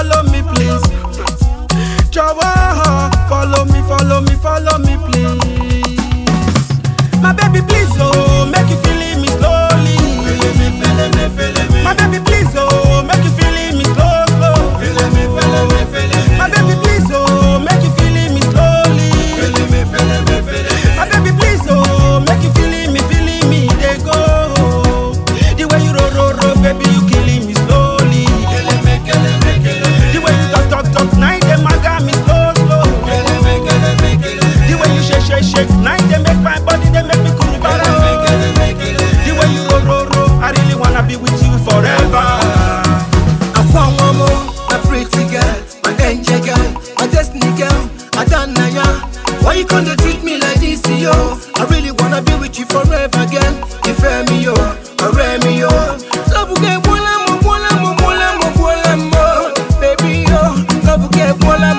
follow me, please. Jọ̀wọ́, follow me, follow me, follow me, please. My baby, please, oh, make you feeling me slowly. Feeling me, feeling me, feeling me. My baby, please, oh, make you feeling me slow, slow. Feeling me, feeling me, feeling me. My baby, please, oh, make you feeling me slowly. Feeling me, feeling me, feeling me. My baby, please, oh, make you feeling me, they go. The way you roll, baby, you killing me slowly. Killing me, killing me, killing me. The way you talk, night them I got me slow, slow. Killing me, killing me, killing me. The way you shake, night they make my body, they make me cool, bara. Killing me, killing me. The way you roll, I really wanna be with you forever. I found one more, a pretty girl, my angel girl, my destiny girl, I done now, yeah. Why you gonna treat me like this, yo? I really wanna be with you forever, girl. You fair me, yo, me, yo. Love get baby, yo. Love get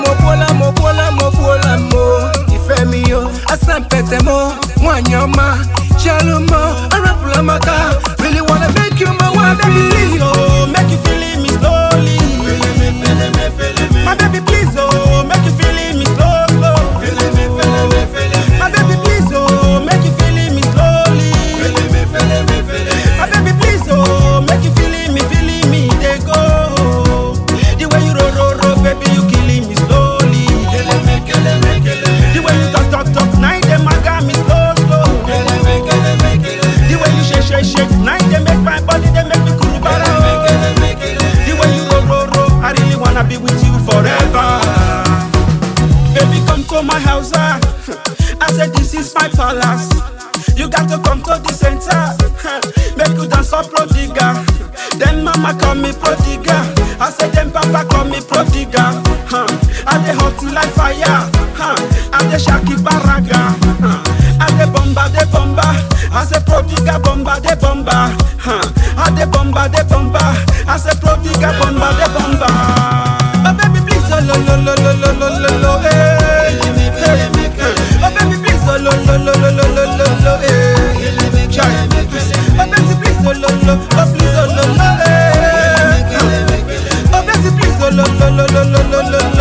mo. You fair me, yo. I stand pete mo, one your ma, shallow mo, I rap my car. Really wanna make you my wife, Please, oh, make you feeling me slowly. Feeling me, feeling me, feeling me. My baby, please, oh, make you feeling me slow, slow. Feeling me, feeling me, feeling me. My baby, please, oh, make you feeling me slowly. Feeling me, feeling me, feeling me. My baby, please, oh, make you feeling me, they go. The way you roll, baby, you killing me slowly. Killing me, killing me, killing me. The way you talk, night them I got me slow, slow. Killing me, killing me, killing me. The way you shake, night they make my body, they make me cool, bara. Killing me, killing me. The way you roll, I really wanna be with you forever. Baby, come to my house, I said this is my palace. You got to come to the center, make you dance for prodigal. Then mama call me prodigal, I said then papa call me prodigal. I dey hot like fire, I dey shaki baraga, I dey bomba, I say prodigal bomba, I dey bomba, I say prodigal bomba. Oh baby please, oh lo, eh. Oh baby please, oh lo, eh. Oh baby please, oh lo, oh please, oh lo, eh. Oh baby please, oh lo,